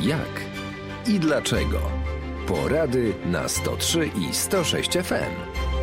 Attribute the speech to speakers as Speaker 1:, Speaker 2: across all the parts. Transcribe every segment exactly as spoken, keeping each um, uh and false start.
Speaker 1: Jak i dlaczego? Porady na sto trzy i sto sześć F M.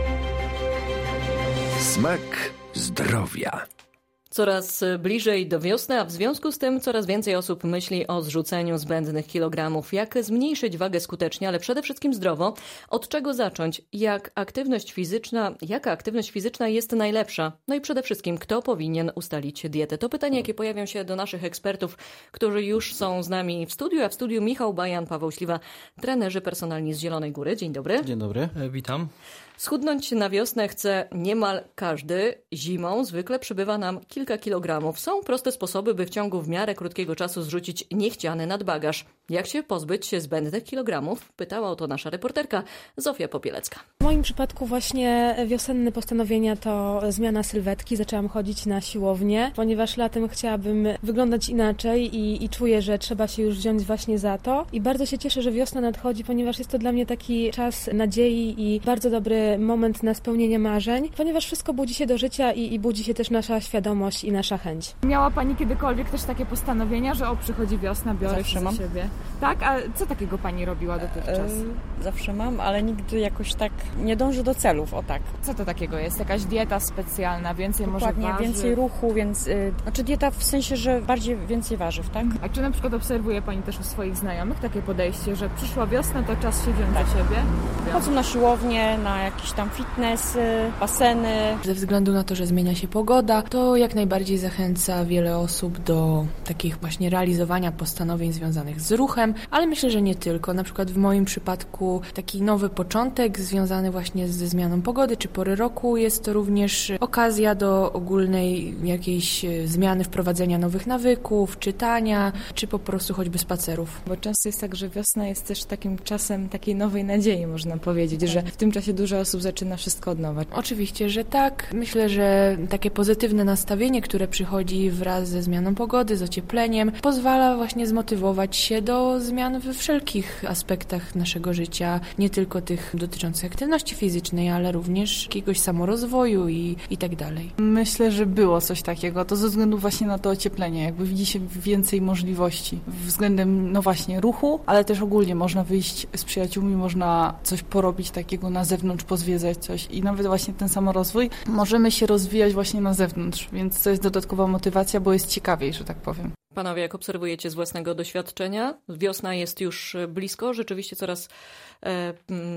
Speaker 1: Smak zdrowia.
Speaker 2: Coraz bliżej do wiosny, a w związku z tym coraz więcej osób myśli o zrzuceniu zbędnych kilogramów. Jak zmniejszyć wagę skutecznie, ale przede wszystkim zdrowo? Od czego zacząć? Jak aktywność fizyczna, jaka aktywność fizyczna jest najlepsza? No i przede wszystkim, kto powinien ustalić dietę? To pytania, jakie pojawią się do naszych ekspertów, którzy już są z nami w studiu, a w studiu Michał Bajan, Paweł Śliwa, trenerzy personalni z Zielonej Góry. Dzień dobry.
Speaker 3: Dzień dobry, witam.
Speaker 2: Schudnąć na wiosnę chce niemal każdy. Zimą zwykle przybywa nam kilka kilogramów. Są proste sposoby, by w ciągu w miarę krótkiego czasu zrzucić niechciany nadbagaż. Jak się pozbyć się zbędnych kilogramów? Pytała o to nasza reporterka Zofia Popielecka.
Speaker 4: W moim przypadku właśnie wiosenne postanowienia to zmiana sylwetki. Zaczęłam chodzić na siłownię, ponieważ latem chciałabym wyglądać inaczej i, i czuję, że trzeba się już wziąć właśnie za to. I bardzo się cieszę, że wiosna nadchodzi, ponieważ jest to dla mnie taki czas nadziei i bardzo dobry moment na spełnienie marzeń, ponieważ wszystko budzi się do życia i, i budzi się też nasza świadomość i nasza chęć.
Speaker 5: Miała Pani kiedykolwiek też takie postanowienia, że o, przychodzi wiosna, biorę
Speaker 6: Zawsze
Speaker 5: się
Speaker 6: mam.
Speaker 5: za siebie? Tak? A co takiego Pani robiła dotychczas?
Speaker 6: Yy, zawsze mam, ale nigdy jakoś tak nie dążę do celów, o tak.
Speaker 5: Co to takiego jest? Jakaś dieta specjalna, więcej
Speaker 6: Dokładnie,
Speaker 5: może warzyw?
Speaker 6: więcej ruchu, więc... Yy, znaczy dieta w sensie, że bardziej więcej warzyw, tak?
Speaker 5: A czy na przykład obserwuje Pani też u swoich znajomych takie podejście, że przyszła wiosna, to czas się wziąć
Speaker 6: Tak.
Speaker 5: za siebie?
Speaker 6: Chodzą na siłownię, na jakiś tam fitness, baseny.
Speaker 7: Ze względu na to, że zmienia się pogoda, to jak najbardziej zachęca wiele osób do takich właśnie realizowania postanowień związanych z ruchem, ale myślę, że nie tylko. Na przykład w moim przypadku taki nowy początek związany właśnie ze zmianą pogody czy pory roku jest to również okazja do ogólnej jakiejś zmiany, wprowadzenia nowych nawyków, czytania, czy po prostu choćby spacerów.
Speaker 8: Bo często jest tak, że wiosna jest też takim czasem takiej nowej nadziei, można powiedzieć, że w tym czasie dużo osób zaczyna wszystko od nowa.
Speaker 7: Oczywiście, że tak. Myślę, że takie pozytywne nastawienie, które przychodzi wraz ze zmianą pogody, z ociepleniem, pozwala właśnie zmotywować się do zmian we wszelkich aspektach naszego życia, nie tylko tych dotyczących aktywności fizycznej, ale również jakiegoś samorozwoju i, i tak dalej.
Speaker 9: Myślę, że było coś takiego. To ze względu właśnie na to ocieplenie. Jakby widzi się więcej możliwości względem, no właśnie, ruchu, ale też ogólnie można wyjść z przyjaciółmi, można coś porobić takiego na zewnątrz, pozwiedzać coś i nawet właśnie ten samorozwój możemy się rozwijać właśnie na zewnątrz, więc to jest dodatkowa motywacja, bo jest ciekawiej, że tak powiem.
Speaker 2: Panowie, jak obserwujecie z własnego doświadczenia, wiosna jest już blisko, rzeczywiście coraz e,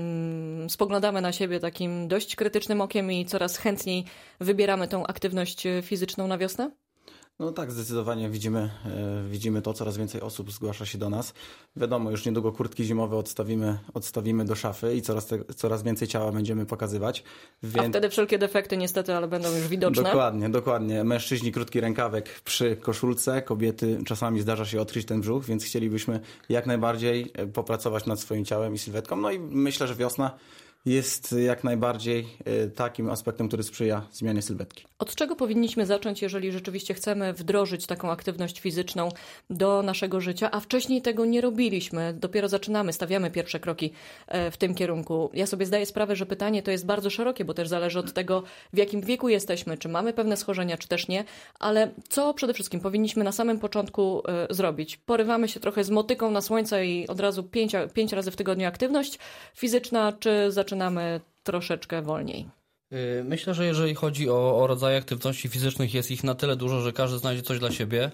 Speaker 2: mm, spoglądamy na siebie takim dość krytycznym okiem i coraz chętniej wybieramy tą aktywność fizyczną na wiosnę?
Speaker 3: No tak, zdecydowanie widzimy, e, widzimy to, coraz więcej osób zgłasza się do nas. Wiadomo, już niedługo kurtki zimowe odstawimy, odstawimy do szafy i coraz, te, coraz więcej ciała będziemy pokazywać. Więc...
Speaker 2: A wtedy wszelkie defekty niestety, ale będą już widoczne.
Speaker 3: Dokładnie, dokładnie. Mężczyźni krótki rękawek przy koszulce, kobiety czasami zdarza się odkryć ten brzuch, więc chcielibyśmy jak najbardziej popracować nad swoim ciałem i sylwetką. No i myślę, że wiosna jest jak najbardziej takim aspektem, który sprzyja zmianie sylwetki.
Speaker 2: Od czego powinniśmy zacząć, jeżeli rzeczywiście chcemy wdrożyć taką aktywność fizyczną do naszego życia, a wcześniej tego nie robiliśmy? Dopiero zaczynamy, stawiamy pierwsze kroki w tym kierunku. Ja sobie zdaję sprawę, że pytanie to jest bardzo szerokie, bo też zależy od tego, w jakim wieku jesteśmy, czy mamy pewne schorzenia, czy też nie, ale co przede wszystkim powinniśmy na samym początku zrobić? Porywamy się trochę z motyką na słońce i od razu pięć, pięć razy w tygodniu aktywność fizyczna, czy zaczynamy troszeczkę wolniej?
Speaker 10: Myślę, że jeżeli chodzi o, o rodzaje aktywności fizycznych, jest ich na tyle dużo, że każdy znajdzie coś dla siebie.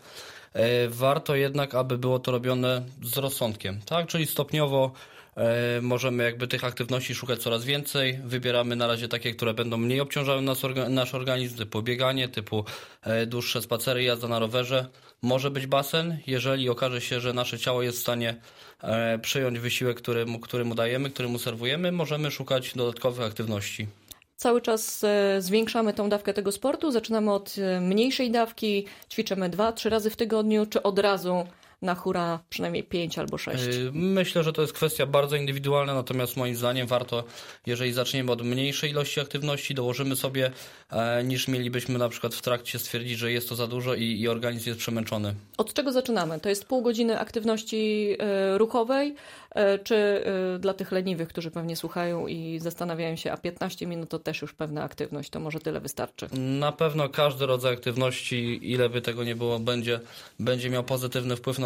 Speaker 10: Warto jednak, aby było to robione z rozsądkiem, tak? Czyli stopniowo możemy jakby tych aktywności szukać coraz więcej. Wybieramy na razie takie, które będą mniej obciążały nas, nasz organizm, typu bieganie, typu dłuższe spacery, jazda na rowerze. Może być basen, jeżeli okaże się, że nasze ciało jest w stanie przyjąć wysiłek, który mu, który mu dajemy, który mu serwujemy, możemy szukać dodatkowych aktywności.
Speaker 2: Cały czas zwiększamy tą dawkę tego sportu, zaczynamy od mniejszej dawki, ćwiczymy dwa, trzy razy w tygodniu, czy od razu na hura przynajmniej pięć albo sześć?
Speaker 10: Myślę, że to jest kwestia bardzo indywidualna, natomiast moim zdaniem warto, jeżeli zaczniemy od mniejszej ilości aktywności, dołożymy sobie, e, niż mielibyśmy na przykład w trakcie stwierdzić, że jest to za dużo i, i organizm jest przemęczony.
Speaker 2: Od czego zaczynamy? To jest pół godziny aktywności e, ruchowej, e, czy e, dla tych leniwych, którzy pewnie słuchają i zastanawiają się, a piętnaście minut to też już pewna aktywność, to może tyle wystarczy?
Speaker 10: Na pewno każdy rodzaj aktywności, ile by tego nie było, będzie, będzie miał pozytywny wpływ na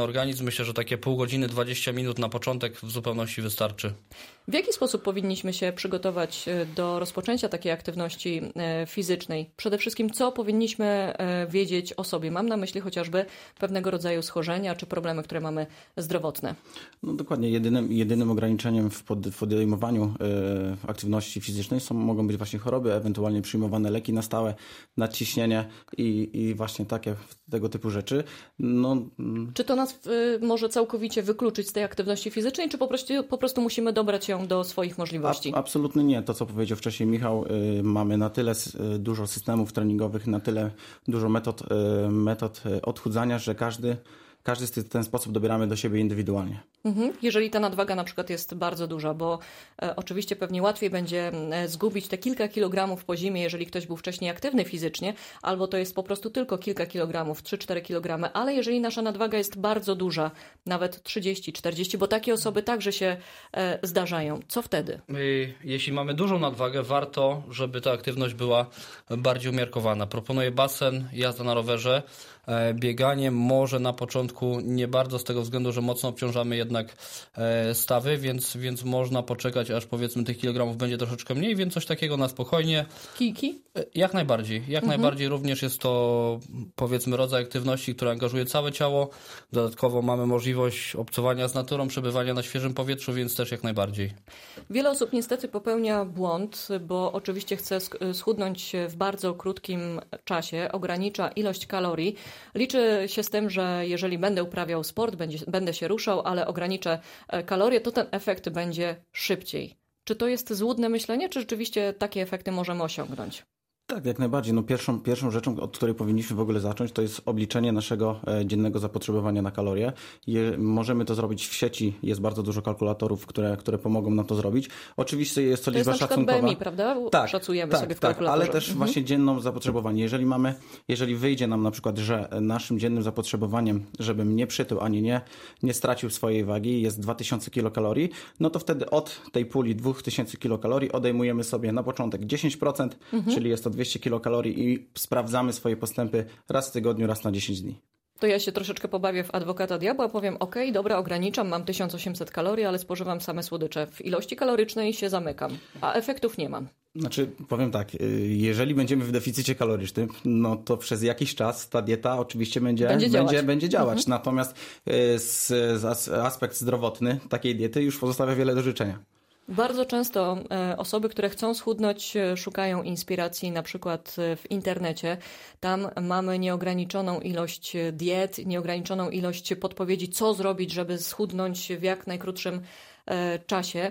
Speaker 10: organizm. Myślę, że takie pół godziny, dwadzieścia minut na początek w zupełności wystarczy.
Speaker 2: W jaki sposób powinniśmy się przygotować do rozpoczęcia takiej aktywności fizycznej? Przede wszystkim, co powinniśmy wiedzieć o sobie? Mam na myśli chociażby pewnego rodzaju schorzenia czy problemy, które mamy zdrowotne.
Speaker 3: No dokładnie. Jedynym, jedynym ograniczeniem w, pod, w podejmowaniu y, aktywności fizycznej są, mogą być właśnie choroby, ewentualnie przyjmowane leki na stałe, nadciśnienie i, i właśnie takie tego typu rzeczy. No,
Speaker 2: czy to nas y, może całkowicie wykluczyć z tej aktywności fizycznej, czy po prostu, po prostu musimy dobrać ją do swoich możliwości?
Speaker 3: A, absolutnie nie. To, co powiedział wcześniej Michał, y, mamy na tyle y, dużo systemów treningowych, na tyle dużo metod, y, metod odchudzania, że każdy Każdy w ten sposób dobieramy do siebie indywidualnie.
Speaker 2: Mhm. Jeżeli ta nadwaga na przykład jest bardzo duża, bo e, oczywiście pewnie łatwiej będzie e, zgubić te kilka kilogramów po zimie, jeżeli ktoś był wcześniej aktywny fizycznie, albo to jest po prostu tylko kilka kilogramów, trzy cztery kilogramy, ale jeżeli nasza nadwaga jest bardzo duża, nawet trzydzieści czterdzieści, bo takie osoby także się e, zdarzają, co wtedy?
Speaker 10: Jeśli mamy dużą nadwagę, warto, żeby ta aktywność była bardziej umiarkowana. Proponuję basen, jazda na rowerze, bieganie może na początku nie bardzo z tego względu, że mocno obciążamy jednak stawy, więc, więc można poczekać, aż powiedzmy tych kilogramów będzie troszeczkę mniej, więc coś takiego na spokojnie.
Speaker 2: Kijki?
Speaker 10: Jak najbardziej. Jak mhm. najbardziej również jest to powiedzmy rodzaj aktywności, która angażuje całe ciało. Dodatkowo mamy możliwość obcowania z naturą, przebywania na świeżym powietrzu, więc też jak najbardziej.
Speaker 2: Wiele osób niestety popełnia błąd, bo oczywiście chce schudnąć w bardzo krótkim czasie, ogranicza ilość kalorii. Liczy się z tym, że jeżeli będę uprawiał sport, będzie, będę się ruszał, ale ograniczę kalorie, to ten efekt będzie szybciej. Czy to jest złudne myślenie, czy rzeczywiście takie efekty możemy osiągnąć?
Speaker 3: Tak, jak najbardziej. No pierwszą, pierwszą rzeczą, od której powinniśmy w ogóle zacząć, to jest obliczenie naszego dziennego zapotrzebowania na kalorie. Je, możemy to zrobić w sieci. Jest bardzo dużo kalkulatorów, które, które pomogą nam to zrobić. Oczywiście jest to,
Speaker 2: to
Speaker 3: liczba
Speaker 2: jest na
Speaker 3: szacunkowa.
Speaker 2: B M I, prawda?
Speaker 3: Tak,
Speaker 2: Szacujemy
Speaker 3: tak,
Speaker 2: sobie w
Speaker 3: tak,
Speaker 2: kalkulatorze.
Speaker 3: ale też
Speaker 2: mhm.
Speaker 3: właśnie dzienną zapotrzebowanie. Jeżeli mamy, jeżeli wyjdzie nam na przykład, że naszym dziennym zapotrzebowaniem, żebym nie przytył ani nie, nie stracił swojej wagi, jest dwa tysiące kilokalorii, no to wtedy od tej puli dwa tysiące kilokalorii odejmujemy sobie na początek dziesięć procent, mhm. czyli jest to dwieście kilokalorii i sprawdzamy swoje postępy raz w tygodniu, raz na dziesięć dni.
Speaker 2: To ja się troszeczkę pobawię w adwokata diabła, powiem ok, dobra, ograniczam, mam tysiąc osiemset kalorii, ale spożywam same słodycze. W ilości kalorycznej się zamykam, a efektów nie mam. Znaczy,
Speaker 3: powiem tak, jeżeli będziemy w deficycie kalorycznym, no to przez jakiś czas ta dieta oczywiście będzie,
Speaker 2: będzie działać.
Speaker 3: Będzie, będzie działać. Mhm. Natomiast z, z aspekt zdrowotny takiej diety już pozostawia wiele do życzenia.
Speaker 2: Bardzo często osoby, które chcą schudnąć, szukają inspiracji na przykład w internecie. Tam mamy nieograniczoną ilość diet, nieograniczoną ilość podpowiedzi, co zrobić, żeby schudnąć w jak najkrótszym czasie.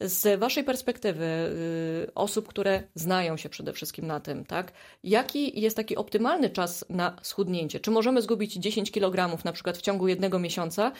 Speaker 2: Z waszej perspektywy, osób, które znają się przede wszystkim na tym, tak? Jaki jest taki optymalny czas na schudnięcie? Czy możemy zgubić dziesięć kilogramów na przykład w ciągu jednego miesiąca,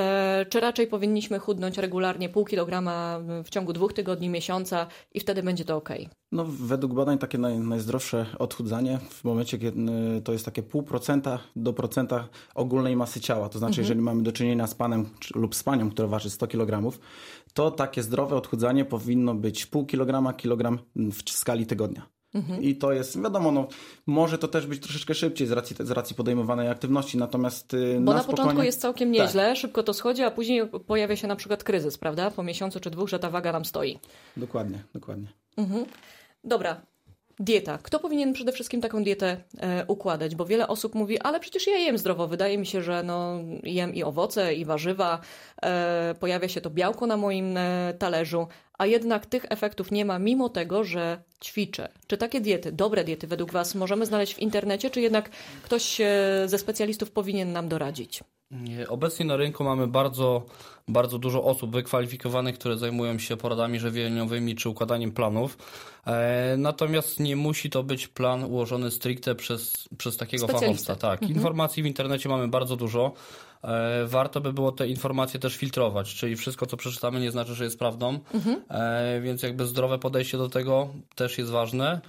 Speaker 2: czy raczej powinniśmy chudnąć regularnie pół kilograma w ciągu dwóch tygodni, miesiąca i wtedy będzie to ok?
Speaker 3: No, według badań takie naj, najzdrowsze odchudzanie w momencie, kiedy to jest takie pół procenta do procenta ogólnej masy ciała. To znaczy, mhm. jeżeli mamy do czynienia z panem lub z panią, która waży sto kilogramów, to takie zdrowe odchudzanie powinno być pół kilograma, kilogram w skali tygodnia. Mhm. I to jest, wiadomo, no, może to też być troszeczkę szybciej z racji, z racji podejmowanej aktywności, natomiast
Speaker 2: Bo
Speaker 3: na,
Speaker 2: na
Speaker 3: spokojnie...
Speaker 2: początku jest całkiem nieźle, tak. Szybko to schodzi, a później pojawia się na przykład kryzys, prawda? Po miesiącu czy dwóch, że ta waga nam stoi.
Speaker 3: Dokładnie, dokładnie.
Speaker 2: Mhm. Dobra. Dieta. Kto powinien przede wszystkim taką dietę e, układać? Bo wiele osób mówi, ale przecież ja jem zdrowo. Wydaje mi się, że no, jem i owoce, i warzywa. E, pojawia się to białko na moim e, talerzu, a jednak tych efektów nie ma, mimo tego, że ćwiczę. Czy takie diety, dobre diety według was możemy znaleźć w internecie, czy jednak ktoś e, ze specjalistów powinien nam doradzić?
Speaker 10: Obecnie na rynku mamy bardzo, bardzo dużo osób wykwalifikowanych, które zajmują się poradami żywieniowymi czy układaniem planów. E, natomiast nie musi to być plan ułożony stricte przez, przez takiego fachowca. Tak. Mhm. Informacji w internecie mamy bardzo dużo. E, warto by było te informacje też filtrować, czyli wszystko, co przeczytamy, nie znaczy, że jest prawdą. Mhm. E, więc jakby zdrowe podejście do tego też jest ważne.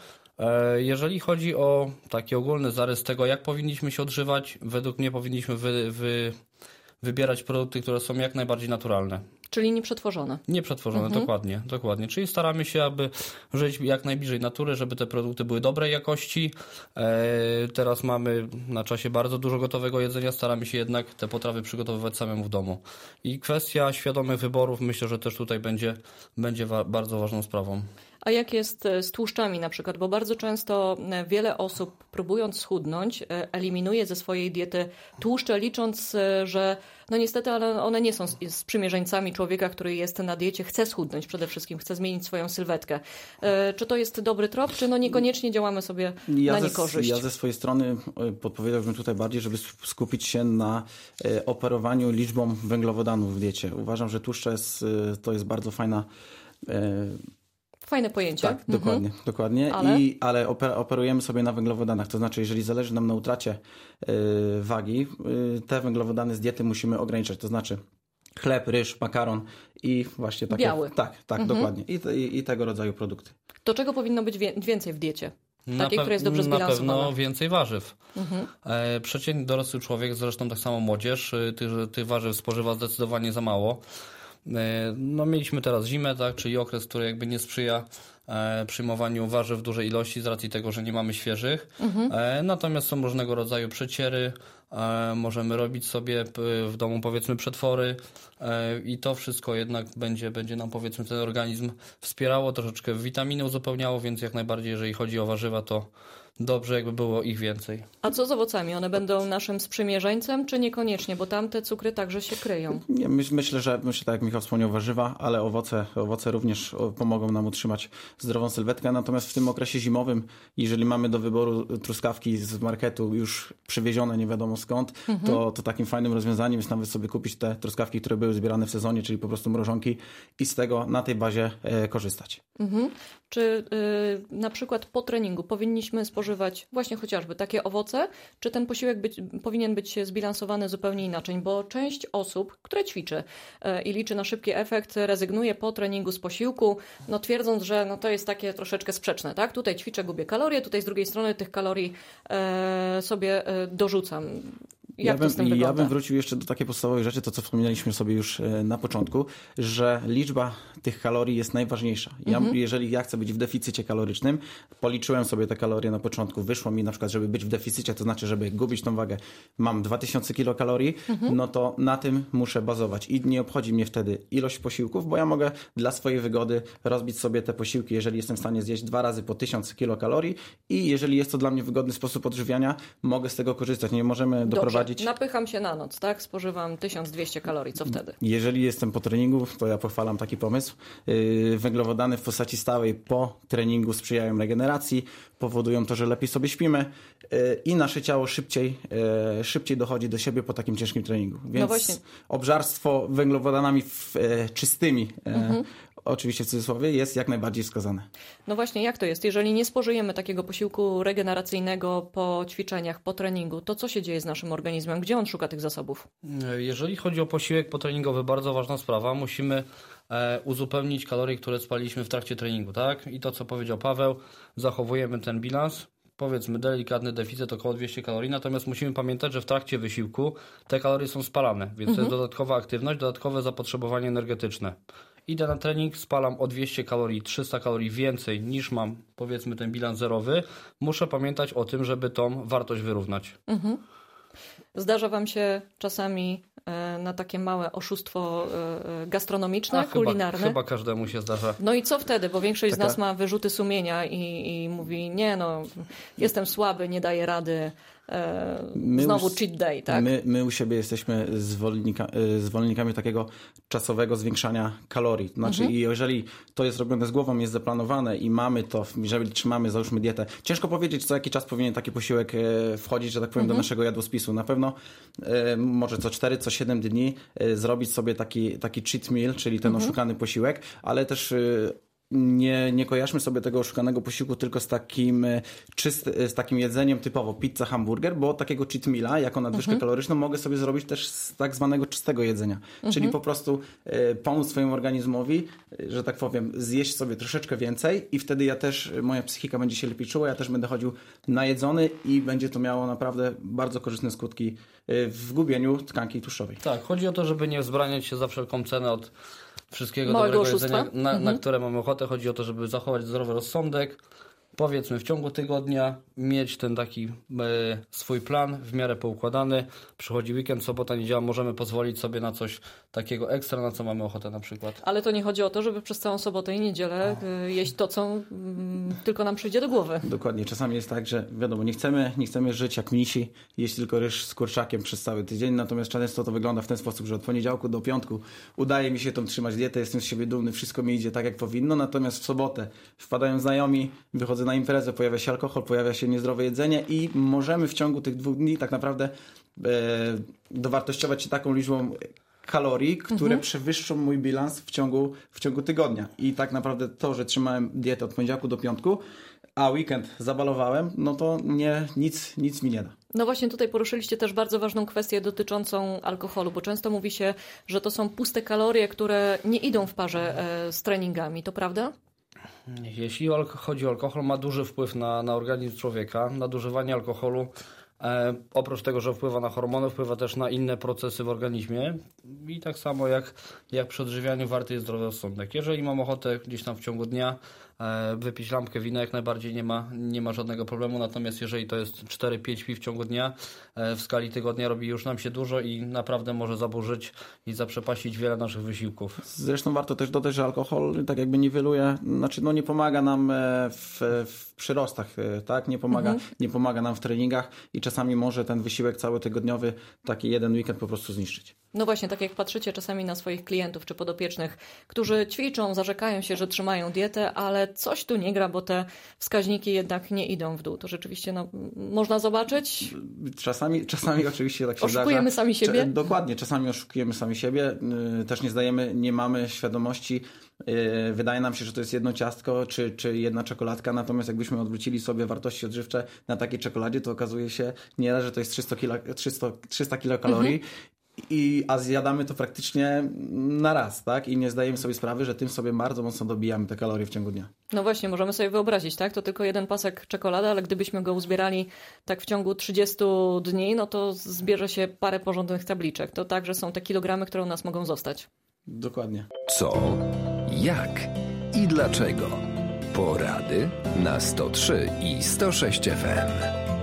Speaker 10: Jeżeli chodzi o taki ogólny zarys tego, jak powinniśmy się odżywać, według mnie powinniśmy wy, wy, wybierać produkty, które są jak najbardziej naturalne.
Speaker 2: Czyli nieprzetworzone.
Speaker 10: Nieprzetworzone, mhm. dokładnie, dokładnie. Czyli staramy się, aby żyć jak najbliżej natury, żeby te produkty były dobrej jakości. E, teraz mamy na czasie bardzo dużo gotowego jedzenia, staramy się jednak te potrawy przygotowywać samemu w domu. I kwestia świadomych wyborów myślę, że też tutaj będzie, będzie wa- bardzo ważną sprawą.
Speaker 2: A jak jest z tłuszczami na przykład? Bo bardzo często wiele osób, próbując schudnąć, eliminuje ze swojej diety tłuszcze, licząc, że no niestety, ale one nie są sprzymierzeńcami człowieka, który jest na diecie, chce schudnąć przede wszystkim, chce zmienić swoją sylwetkę. Czy to jest dobry trop, czy no niekoniecznie działamy sobie
Speaker 3: ja
Speaker 2: na
Speaker 3: ze,
Speaker 2: niekorzyść?
Speaker 3: Ja ze swojej strony podpowiedziałbym tutaj bardziej, żeby skupić się na operowaniu liczbą węglowodanów w diecie. Uważam, że tłuszcze jest, to jest bardzo fajna...
Speaker 2: Fajne pojęcie.
Speaker 3: Tak, mhm. dokładnie. dokładnie.
Speaker 2: Ale,
Speaker 3: I, ale operujemy sobie na węglowodanach. To znaczy, jeżeli zależy nam na utracie yy, wagi, yy, te węglowodany z diety musimy ograniczać. To znaczy chleb, ryż, makaron i właśnie takie...
Speaker 2: Biały.
Speaker 3: Tak, tak, mhm. dokładnie. I, i, I tego rodzaju produkty.
Speaker 2: To czego powinno być wie, więcej w diecie?
Speaker 10: Na
Speaker 2: Takiej, która jest dobrze zbilansowana.
Speaker 10: Na pewno więcej warzyw.
Speaker 2: Mhm.
Speaker 10: E, przeciętny dorosły człowiek, zresztą tak samo młodzież, tych, tych warzyw spożywa zdecydowanie za mało. No mieliśmy teraz zimę, tak, czyli okres, który jakby nie sprzyja e, przyjmowaniu warzyw w dużej ilości z racji tego, że nie mamy świeżych. Mhm. E, natomiast są różnego rodzaju przeciery, e, możemy robić sobie w domu powiedzmy przetwory e, i to wszystko jednak będzie, będzie nam powiedzmy ten organizm wspierało, troszeczkę witaminy uzupełniało, więc jak najbardziej jeżeli chodzi o warzywa, to dobrze jakby było ich więcej.
Speaker 2: A co z owocami? One będą naszym sprzymierzeńcem, czy niekoniecznie? Bo tam te cukry także się kryją.
Speaker 3: Nie, myśl, myślę, że myślę, tak jak Michał wspomniał, warzywa, ale owoce, owoce również pomogą nam utrzymać zdrową sylwetkę. Natomiast w tym okresie zimowym, jeżeli mamy do wyboru truskawki z marketu już przywiezione nie wiadomo skąd, mhm. to, to takim fajnym rozwiązaniem jest nawet sobie kupić te truskawki, które były zbierane w sezonie, czyli po prostu mrożonki i z tego na tej bazie e, korzystać.
Speaker 2: Mhm. Czy y, na przykład po treningu powinniśmy spożywać właśnie chociażby takie owoce, czy ten posiłek być, powinien być zbilansowany zupełnie inaczej? Bo część osób, które ćwiczy y, i liczy na szybki efekt, rezygnuje po treningu z posiłku, no twierdząc, że no to jest takie troszeczkę sprzeczne, tak? Tutaj ćwiczę, gubię kalorie, tutaj z drugiej strony tych kalorii y, sobie y, dorzucam. Jak
Speaker 3: ja,
Speaker 2: to
Speaker 3: bym,
Speaker 2: z tym wygląda?
Speaker 3: ja bym wrócił jeszcze do takiej podstawowej rzeczy, to co wspominaliśmy sobie już na początku, że liczba tych kalorii jest najważniejsza. Ja, mhm. Jeżeli ja chcę być w deficycie kalorycznym, policzyłem sobie te kalorie na początku, wyszło mi na przykład, żeby być w deficycie, to znaczy, żeby gubić tą wagę, mam dwa tysiące kilokalorii, mhm. no to na tym muszę bazować i nie obchodzi mnie wtedy ilość posiłków, bo ja mogę dla swojej wygody rozbić sobie te posiłki, jeżeli jestem w stanie zjeść dwa razy po tysiąc kilokalorii i jeżeli jest to dla mnie wygodny sposób odżywiania, mogę z tego korzystać. Nie możemy
Speaker 2: Dobrze.
Speaker 3: doprowadzić...
Speaker 2: Napycham się na noc, tak? Spożywam tysiąc dwieście kalorii, co wtedy?
Speaker 3: Jeżeli jestem po treningu, to ja pochwalam taki pomysł. Węglowodany w postaci stałej po treningu sprzyjają regeneracji, powodują to, że lepiej sobie śpimy i nasze ciało szybciej, szybciej dochodzi do siebie po takim ciężkim treningu. Więc
Speaker 2: no właśnie.
Speaker 3: Obżarstwo węglowodanami w, czystymi, mhm. oczywiście w cudzysłowie, jest jak najbardziej wskazane.
Speaker 2: No właśnie, jak to jest? Jeżeli nie spożyjemy takiego posiłku regeneracyjnego po ćwiczeniach, po treningu, to co się dzieje z naszym organizmem? Gdzie on szuka tych zasobów?
Speaker 10: Jeżeli chodzi o posiłek potreningowy, bardzo ważna sprawa. Musimy e, uzupełnić kalorie, które spaliliśmy w trakcie treningu, tak? I to, co powiedział Paweł, zachowujemy ten bilans. Powiedzmy delikatny deficyt, około dwieście kalorii, natomiast musimy pamiętać, że w trakcie wysiłku te kalorie są spalane, więc mhm. to jest dodatkowa aktywność, dodatkowe zapotrzebowanie energetyczne. Idę na trening, spalam o dwieście kalorii, trzysta kalorii więcej niż mam, powiedzmy, ten bilans zerowy. Muszę pamiętać o tym, żeby tą wartość wyrównać. Mhm.
Speaker 2: Zdarza wam się czasami e, na takie małe oszustwo e, gastronomiczne,
Speaker 10: A,
Speaker 2: kulinarne?
Speaker 10: Chyba, chyba każdemu się zdarza.
Speaker 2: No i co wtedy? Bo większość
Speaker 3: Taka...
Speaker 2: z nas ma wyrzuty sumienia i, i mówi, nie no, jestem słaby, nie daję rady. My Znowu u, cheat day, tak?
Speaker 3: My, my u siebie jesteśmy zwolennika, zwolennikami takiego czasowego zwiększania kalorii. Znaczy, mhm. jeżeli to jest robione z głową, jest zaplanowane i mamy to, jeżeli trzymamy, załóżmy dietę, ciężko powiedzieć, co jaki czas powinien taki posiłek wchodzić, że tak powiem, mhm. do naszego jadłospisu. Na pewno może co cztery, co siedem dni zrobić sobie taki, taki cheat meal, czyli ten mhm. oszukany posiłek, ale też nie, nie kojarzmy sobie tego oszukanego posiłku tylko z takim, czysty, z takim jedzeniem typowo pizza, hamburger, bo takiego cheat meala, jako nadwyżkę mhm. kaloryczną mogę sobie zrobić też z tak zwanego czystego jedzenia. Mhm. Czyli po prostu y, pomóc swojemu organizmowi, y, że tak powiem, zjeść sobie troszeczkę więcej i wtedy ja też, moja psychika będzie się lepiej czuła, ja też będę chodził najedzony i będzie to miało naprawdę bardzo korzystne skutki y, w gubieniu tkanki tłuszczowej.
Speaker 10: Tak, chodzi o to, żeby nie wzbraniać się za wszelką cenę od wszystkiego
Speaker 2: małego
Speaker 10: dobrego
Speaker 2: oszustwa.
Speaker 10: jedzenia, na,
Speaker 2: mhm.
Speaker 10: na które mamy ochotę. Chodzi o to, żeby zachować zdrowy rozsądek. Powiedzmy w ciągu tygodnia mieć ten taki e, swój plan w miarę poukładany. Przychodzi weekend, sobota, niedziela, możemy pozwolić sobie na coś takiego ekstra, na co mamy ochotę na przykład.
Speaker 2: Ale to nie chodzi o to, żeby przez całą sobotę i niedzielę y, jeść to, co y, tylko nam przyjdzie do głowy.
Speaker 3: Dokładnie. Czasami jest tak, że wiadomo, nie chcemy, nie chcemy żyć jak mnisi, jeść tylko ryż z kurczakiem przez cały tydzień, natomiast często to wygląda w ten sposób, że od poniedziałku do piątku udaje mi się tą trzymać dietę, jestem z siebie dumny, wszystko mi idzie tak jak powinno, natomiast w sobotę wpadają znajomi, wychodzę na imprezę, pojawia się alkohol, pojawia się niezdrowe jedzenie i możemy w ciągu tych dwóch dni tak naprawdę e, dowartościować się taką liczbą kalorii, które mhm. przewyższą mój bilans w ciągu, w ciągu tygodnia. I tak naprawdę to, że trzymałem dietę od poniedziałku do piątku, a weekend zabalowałem, no to nie, nic, nic mi nie da.
Speaker 2: No właśnie tutaj poruszyliście też bardzo ważną kwestię dotyczącą alkoholu, bo często mówi się, że to są puste kalorie, które nie idą w parze e, z treningami. To prawda?
Speaker 10: Jeśli chodzi o alkohol, ma duży wpływ na, na organizm człowieka. Nadużywanie alkoholu e, oprócz tego, że wpływa na hormony, wpływa też na inne procesy w organizmie i tak samo jak, jak przy odżywianiu warty jest zdrowy rozsądek. Jeżeli mam ochotę gdzieś tam w ciągu dnia e, wypić lampkę wina, jak najbardziej nie ma, nie ma żadnego problemu, natomiast jeżeli to jest cztery pięć piw w ciągu dnia, e, w skali tygodnia robi już nam się dużo i naprawdę może zaburzyć i zaprzepaścić wiele naszych wysiłków.
Speaker 3: Zresztą warto też dodać, że alkohol tak jakby niweluje, znaczy no nie pomaga nam w, w przyrostach, tak? Nie pomaga, mhm. nie pomaga nam w treningach i czasami może ten wysiłek całotygodniowy taki jeden weekend po prostu zniszczyć.
Speaker 2: No właśnie, tak jak patrzycie czasami na swoich klientów czy podopiecznych, którzy ćwiczą, zarzekają się, że trzymają dietę, ale coś tu nie gra, bo te wskaźniki jednak nie idą w dół. To rzeczywiście no, można zobaczyć.
Speaker 3: Czasami, czasami oczywiście tak się zdarza.
Speaker 2: Oszukujemy sami siebie?
Speaker 3: Dokładnie, czasami oszukujemy sami siebie. Też nie zdajemy, nie mamy świadomości. Wydaje nam się, że to jest jedno ciastko czy, czy jedna czekoladka, natomiast jakbyśmy odwrócili sobie wartości odżywcze na takiej czekoladzie, to okazuje się nieraz, że to jest trzysta, kilo, trzysta, trzysta kilokalorii. Mhm. I, a zjadamy to praktycznie na raz, tak? I nie zdajemy sobie sprawy, że tym sobie bardzo mocno dobijamy te kalorie w ciągu dnia.
Speaker 2: No właśnie, możemy sobie wyobrazić, tak? To tylko jeden pasek czekolady, ale gdybyśmy go uzbierali tak w ciągu trzydziestu dni, no to zbierze się parę porządnych tabliczek. To także są te kilogramy, które u nas mogą zostać.
Speaker 3: Dokładnie.
Speaker 1: Co, jak i dlaczego? Porady na sto trzy i sto sześć F M.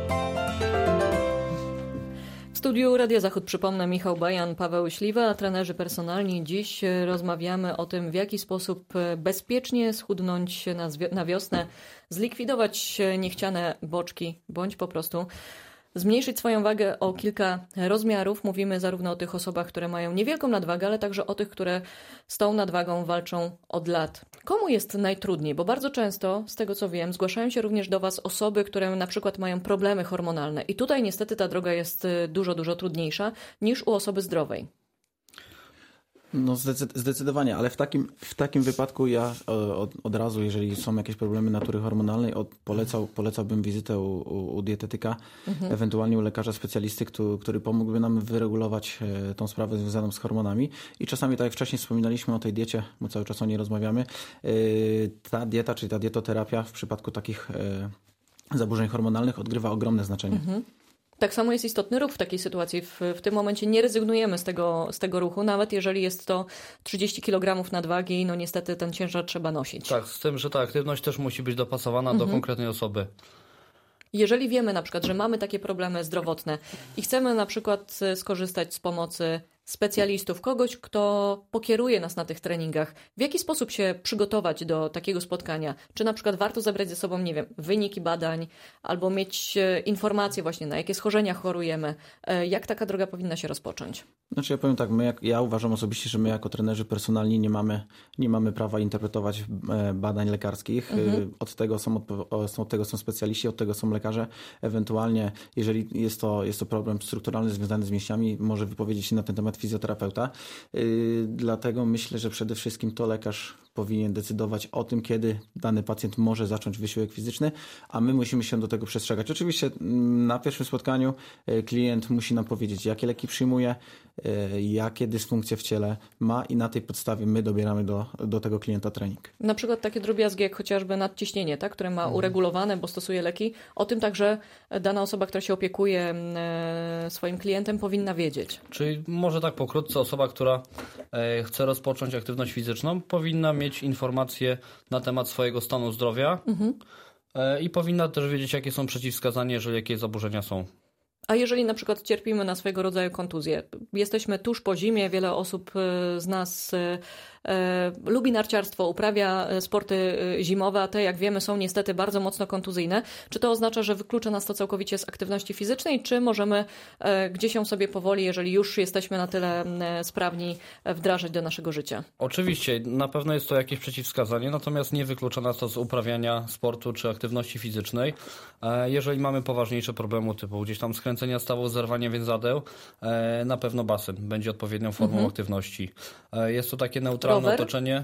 Speaker 2: W studiu Radia Zachód, przypomnę, Michał Bajan, Paweł Śliwa, trenerzy personalni. Dziś rozmawiamy o tym, w jaki sposób bezpiecznie schudnąć na wiosnę, zlikwidować niechciane boczki, bądź po prostu zmniejszyć swoją wagę o kilka rozmiarów. Mówimy zarówno o tych osobach, które mają niewielką nadwagę, ale także o tych, które z tą nadwagą walczą od lat. Komu jest najtrudniej? Bo bardzo często, z tego co wiem, zgłaszają się również do Was osoby, które na przykład mają problemy hormonalne. I tutaj niestety ta droga jest dużo, dużo trudniejsza niż u osoby zdrowej.
Speaker 3: No zdecydowanie, ale w takim, w takim wypadku ja od, od razu, jeżeli są jakieś problemy natury hormonalnej, od, polecał, polecałbym wizytę u, u, u dietetyka, mhm. ewentualnie u lekarza specjalisty, który, który pomógłby nam wyregulować tą sprawę związaną z hormonami. I czasami, tak jak wcześniej wspominaliśmy o tej diecie, bo cały czas o niej rozmawiamy, ta dieta, czyli ta dietoterapia w przypadku takich zaburzeń hormonalnych odgrywa ogromne znaczenie. Mhm.
Speaker 2: Tak samo jest istotny ruch w takiej sytuacji. W, w tym momencie nie rezygnujemy z tego, z tego ruchu, nawet jeżeli jest to trzydzieści kilogramów nadwagi, no niestety ten ciężar trzeba nosić.
Speaker 10: Tak, z tym, że ta aktywność też musi być dopasowana mhm. do konkretnej osoby.
Speaker 2: Jeżeli wiemy na przykład, że mamy takie problemy zdrowotne i chcemy na przykład skorzystać z pomocy specjalistów, kogoś, kto pokieruje nas na tych treningach, w jaki sposób się przygotować do takiego spotkania? Czy na przykład warto zabrać ze sobą, nie wiem, wyniki badań albo mieć informacje właśnie, na jakie schorzenia chorujemy? Jak taka droga powinna się rozpocząć?
Speaker 3: Znaczy ja powiem tak, my jak, ja uważam osobiście, że my jako trenerzy personalni nie mamy, nie mamy prawa interpretować badań lekarskich. Mhm. Od tego są, od tego są specjaliści, od tego są lekarze. Ewentualnie, jeżeli jest to, jest to problem strukturalny związany z mięśniami, może wypowiedzieć się na ten temat fizjoterapeuta. Yy, dlatego myślę, że przede wszystkim to lekarz powinien decydować o tym, kiedy dany pacjent może zacząć wysiłek fizyczny, a my musimy się do tego przestrzegać. Oczywiście na pierwszym spotkaniu klient musi nam powiedzieć, jakie leki przyjmuje, jakie dysfunkcje w ciele ma i na tej podstawie my dobieramy do, do tego klienta trening.
Speaker 2: Na przykład takie drobiazgi jak chociażby nadciśnienie, tak, które ma uregulowane, bo stosuje leki. O tym także dana osoba, która się opiekuje swoim klientem, powinna wiedzieć.
Speaker 10: Czyli może tak pokrótce, osoba, która chce rozpocząć aktywność fizyczną, powinna mieć informacje na temat swojego stanu zdrowia mhm. i powinna też wiedzieć, jakie są przeciwwskazania, jeżeli jakieś zaburzenia są.
Speaker 2: A jeżeli na przykład cierpimy na swego rodzaju kontuzję, jesteśmy tuż po zimie, wiele osób z nas e, e, lubi narciarstwo, uprawia sporty zimowe, a te, jak wiemy, są niestety bardzo mocno kontuzyjne. Czy to oznacza, że wyklucza nas to całkowicie z aktywności fizycznej, czy możemy e, gdzieś ją sobie powoli, jeżeli już jesteśmy na tyle e, sprawni, wdrażać do naszego życia?
Speaker 10: Oczywiście, na pewno jest to jakieś przeciwwskazanie, natomiast nie wyklucza nas to z uprawiania sportu czy aktywności fizycznej. E, jeżeli mamy poważniejsze problemy typu gdzieś tam skręcenia stawów, zerwanie więzadeł, na pewno basen będzie odpowiednią formą mhm. aktywności. Jest to takie neutralne Rower? otoczenie.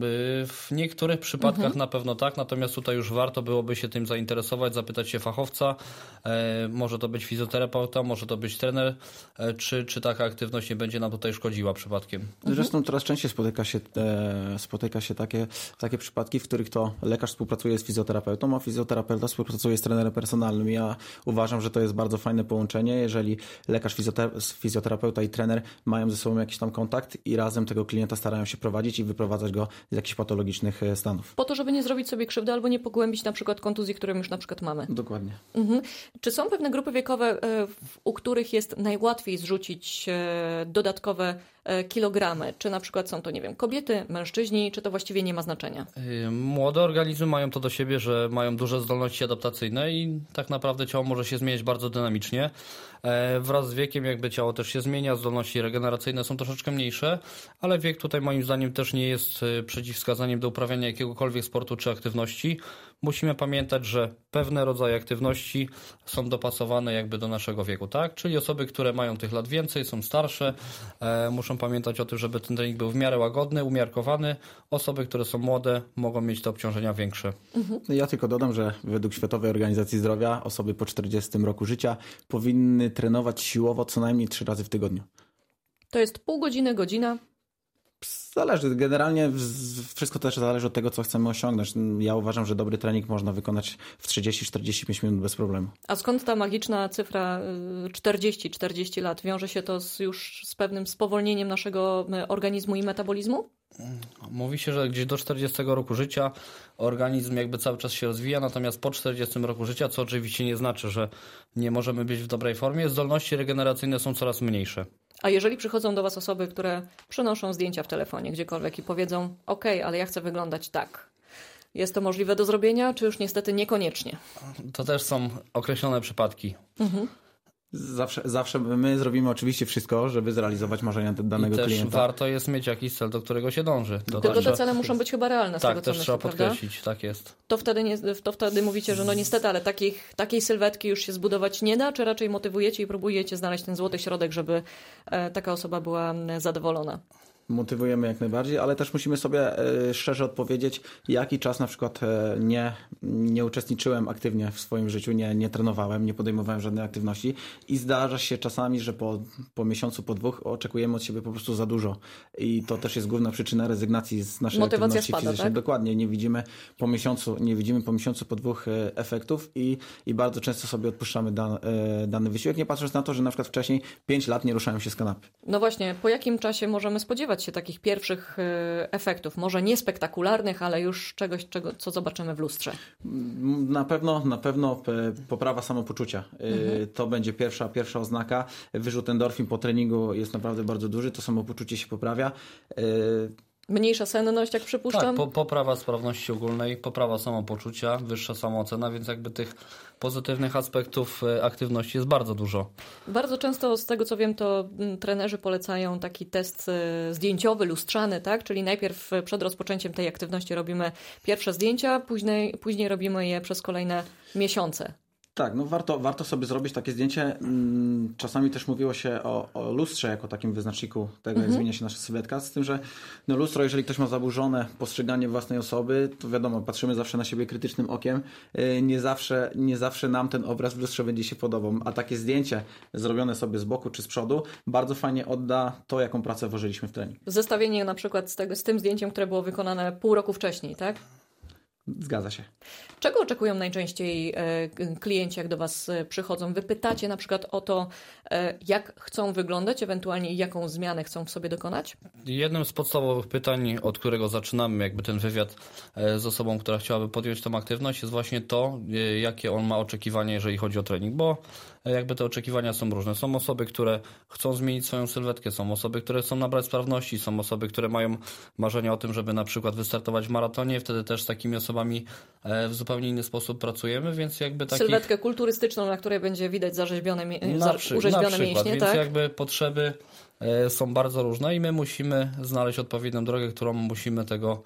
Speaker 10: W niektórych przypadkach mhm. na pewno tak, natomiast tutaj już warto byłoby się tym zainteresować, zapytać się fachowca, e, może to być fizjoterapeuta, może to być trener, e, czy, czy taka aktywność nie będzie nam tutaj szkodziła przypadkiem.
Speaker 3: Zresztą coraz częściej spotyka się, e, spotyka się takie, takie przypadki, w których to lekarz współpracuje z fizjoterapeutą, a fizjoterapeuta współpracuje z trenerem personalnym. Ja uważam, że to jest bardzo fajne połączenie, jeżeli lekarz, fizjoter- fizjoterapeuta i trener mają ze sobą jakiś tam kontakt i razem tego klienta starają się prowadzić i wyprowadzać go z jakichś patologicznych stanów.
Speaker 2: Po to, żeby nie zrobić sobie krzywdy albo nie pogłębić na przykład kontuzji, które już na przykład mamy.
Speaker 3: Dokładnie.
Speaker 2: Mhm. Czy są pewne grupy wiekowe, u których jest najłatwiej zrzucić dodatkowe kilogramy? Czy na przykład są to, nie wiem, kobiety, mężczyźni, czy to właściwie nie ma znaczenia?
Speaker 10: Młode organizmy mają to do siebie, że mają duże zdolności adaptacyjne i tak naprawdę ciało może się zmieniać bardzo dynamicznie. Wraz z wiekiem jakby ciało też się zmienia, zdolności regeneracyjne są troszeczkę mniejsze, ale wiek tutaj moim zdaniem też nie jest przeciwwskazaniem do uprawiania jakiegokolwiek sportu czy aktywności. Musimy pamiętać, że pewne rodzaje aktywności są dopasowane jakby do naszego wieku, tak? Czyli osoby, które mają tych lat więcej, są starsze, e, muszą pamiętać o tym, żeby ten trening był w miarę łagodny, umiarkowany. Osoby, które są młode, mogą mieć te obciążenia większe.
Speaker 3: Mhm. Ja tylko dodam, że według Światowej Organizacji Zdrowia osoby po czterdziestym roku życia powinny trenować siłowo co najmniej trzy razy w tygodniu.
Speaker 2: To jest pół godziny, godzina?
Speaker 3: Zależy. Generalnie wszystko też zależy od tego, co chcemy osiągnąć. Ja uważam, że dobry trening można wykonać w trzydzieści czterdzieści pięć minut bez problemu.
Speaker 2: A skąd ta magiczna cyfra czterdzieści czterdzieści lat? Wiąże się to z, już z pewnym spowolnieniem naszego organizmu i metabolizmu?
Speaker 10: Mówi się, że gdzieś do czterdziestego roku życia organizm jakby cały czas się rozwija, natomiast po czterdziestym roku życia, co oczywiście nie znaczy, że nie możemy być w dobrej formie, zdolności regeneracyjne są coraz mniejsze.
Speaker 2: A jeżeli przychodzą do Was osoby, które przenoszą zdjęcia w telefonie gdziekolwiek i powiedzą, ok, ale ja chcę wyglądać tak. Jest to możliwe do zrobienia, czy już niestety niekoniecznie?
Speaker 10: To też są określone przypadki. Mhm.
Speaker 3: Zawsze, zawsze my zrobimy oczywiście wszystko, żeby zrealizować marzenia danego klienta.
Speaker 10: I też warto jest mieć jakiś cel, do którego się dąży.
Speaker 2: To Tylko te cele muszą być chyba realne. Z
Speaker 10: tak,
Speaker 2: tego, co
Speaker 10: też trzeba
Speaker 2: myślę,
Speaker 10: podkreślić,
Speaker 2: prawda?
Speaker 10: tak jest.
Speaker 2: To wtedy, nie, to wtedy mówicie, że no niestety, ale takich, takiej sylwetki już się zbudować nie da, czy raczej motywujecie i próbujecie znaleźć ten złoty środek, żeby e, taka osoba była zadowolona?
Speaker 3: Motywujemy jak najbardziej, ale też musimy sobie szczerze odpowiedzieć, jaki czas na przykład nie, nie uczestniczyłem aktywnie w swoim życiu, nie, nie trenowałem, nie podejmowałem żadnej aktywności i zdarza się czasami, że po, po miesiącu, po dwóch oczekujemy od siebie po prostu za dużo i to też jest główna przyczyna rezygnacji z naszej
Speaker 2: Motywacja
Speaker 3: aktywności
Speaker 2: spada,
Speaker 3: fizycznej.
Speaker 2: Tak?
Speaker 3: Dokładnie, nie widzimy po miesiącu, nie widzimy po miesiącu, po dwóch efektów i, i bardzo często sobie odpuszczamy dan, dany wysiłek, nie patrząc na to, że na przykład wcześniej pięć lat nie ruszałem się z kanapy.
Speaker 2: No właśnie, po jakim czasie możemy spodziewać się takich pierwszych efektów? Może nie spektakularnych, ale już czegoś, czego, co zobaczymy w lustrze.
Speaker 3: Na pewno, na pewno poprawa samopoczucia. Mhm. To będzie pierwsza, pierwsza oznaka. Wyrzut endorfin po treningu jest naprawdę bardzo duży. To samopoczucie się poprawia.
Speaker 2: Mniejsza senność, jak przypuszczam?
Speaker 10: Tak, po, poprawa sprawności ogólnej, poprawa samopoczucia, wyższa samoocena, więc jakby tych pozytywnych aspektów aktywności jest bardzo dużo.
Speaker 2: Bardzo często z tego co wiem, to trenerzy polecają taki test zdjęciowy, lustrzany, tak? Czyli najpierw przed rozpoczęciem tej aktywności robimy pierwsze zdjęcia, później, później robimy je przez kolejne miesiące.
Speaker 3: Tak, no warto, warto sobie zrobić takie zdjęcie. Czasami też mówiło się o, o lustrze jako takim wyznaczniku tego, jak mhm. zmienia się nasza sylwetka, z tym, że no lustro, jeżeli ktoś ma zaburzone postrzeganie własnej osoby, to wiadomo, patrzymy zawsze na siebie krytycznym okiem. Nie zawsze, nie zawsze nam ten obraz w lustrze będzie się podobał, a takie zdjęcie zrobione sobie z boku czy z przodu bardzo fajnie odda to, jaką pracę włożyliśmy w trening.
Speaker 2: Zestawienie na przykład z, tego, z tym zdjęciem, które było wykonane pół roku wcześniej, tak?
Speaker 3: Zgadza się.
Speaker 2: Czego oczekują najczęściej klienci, jak do Was przychodzą? Wy pytacie na przykład o to, jak chcą wyglądać, ewentualnie jaką zmianę chcą w sobie dokonać?
Speaker 10: Jednym z podstawowych pytań, od którego zaczynamy jakby ten wywiad z osobą, która chciałaby podjąć tą aktywność, jest właśnie to, jakie on ma oczekiwania, jeżeli chodzi o trening, bo jakby te oczekiwania są różne. Są osoby, które chcą zmienić swoją sylwetkę, są osoby, które chcą nabrać sprawności, są osoby, które mają marzenia o tym, żeby na przykład wystartować w maratonie, wtedy też z takimi osobami w zupełnie inny sposób pracujemy, więc jakby takich...
Speaker 2: Sylwetkę kulturystyczną, na której będzie widać zarzeźbione,
Speaker 10: na przy...
Speaker 2: urzeźbione
Speaker 10: na przykład,
Speaker 2: mięśnie,
Speaker 10: więc
Speaker 2: tak?
Speaker 10: jakby potrzeby są bardzo różne i my musimy znaleźć odpowiednią drogę, którą musimy tego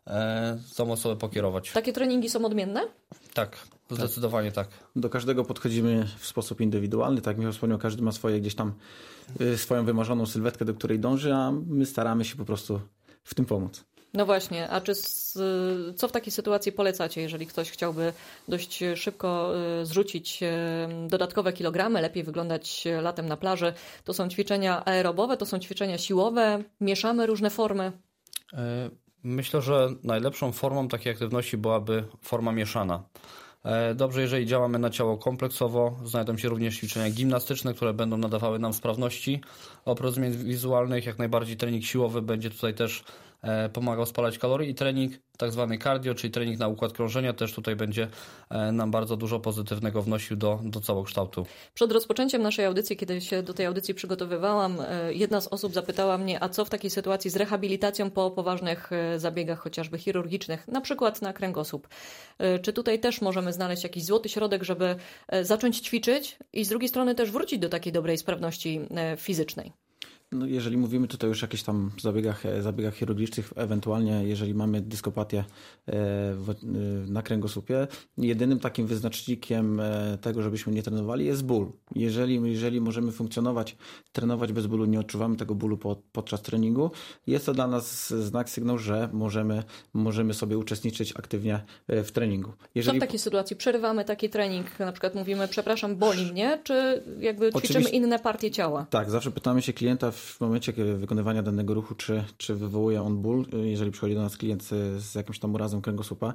Speaker 10: tą osobę pokierować.
Speaker 2: Takie treningi są odmienne?
Speaker 10: Tak, zdecydowanie tak. tak.
Speaker 3: Do każdego podchodzimy w sposób indywidualny, tak jak Michał wspomniał, każdy ma swoje gdzieś tam y, swoją wymarzoną sylwetkę, do której dąży, a my staramy się po prostu w tym pomóc.
Speaker 2: No właśnie, a czy z, co w takiej sytuacji polecacie, jeżeli ktoś chciałby dość szybko zrzucić dodatkowe kilogramy, lepiej wyglądać latem na plaży? To są ćwiczenia aerobowe, to są ćwiczenia siłowe, mieszamy różne formy?
Speaker 10: Y- Myślę, że najlepszą formą takiej aktywności byłaby forma mieszana. Dobrze, jeżeli działamy na ciało kompleksowo, znajdą się również ćwiczenia gimnastyczne, które będą nadawały nam sprawności. Oprócz zmian wizualnych, jak najbardziej trening siłowy będzie tutaj też pomagał spalać kalorie i trening tak zwany cardio, czyli trening na układ krążenia, też tutaj będzie nam bardzo dużo pozytywnego wnosił do, do całokształtu.
Speaker 2: Przed rozpoczęciem naszej audycji, kiedy się do tej audycji przygotowywałam, jedna z osób zapytała mnie, a co w takiej sytuacji z rehabilitacją po poważnych zabiegach, chociażby chirurgicznych, na przykład na kręgosłup. Czy tutaj też możemy znaleźć jakiś złoty środek, żeby zacząć ćwiczyć i z drugiej strony też wrócić do takiej dobrej sprawności fizycznej?
Speaker 3: No, jeżeli mówimy tutaj już o jakichś tam zabiegach, zabiegach chirurgicznych, ewentualnie jeżeli mamy dyskopatię w, na kręgosłupie, jedynym takim wyznacznikiem tego, żebyśmy nie trenowali, jest ból. Jeżeli, jeżeli możemy funkcjonować, trenować bez bólu, nie odczuwamy tego bólu pod, podczas treningu, jest to dla nas znak, sygnał, że możemy, możemy sobie uczestniczyć aktywnie w treningu. Jeżeli...
Speaker 2: Co w takiej sytuacji? Przerywamy taki trening, na przykład mówimy, przepraszam, boli mnie, czy jakby ćwiczymy Oczywiście... inne partie ciała?
Speaker 3: Tak, zawsze pytamy się klienta w momencie wykonywania danego ruchu, czy, czy wywołuje on ból, jeżeli przychodzi do nas klient z, z jakimś tam urazem kręgosłupa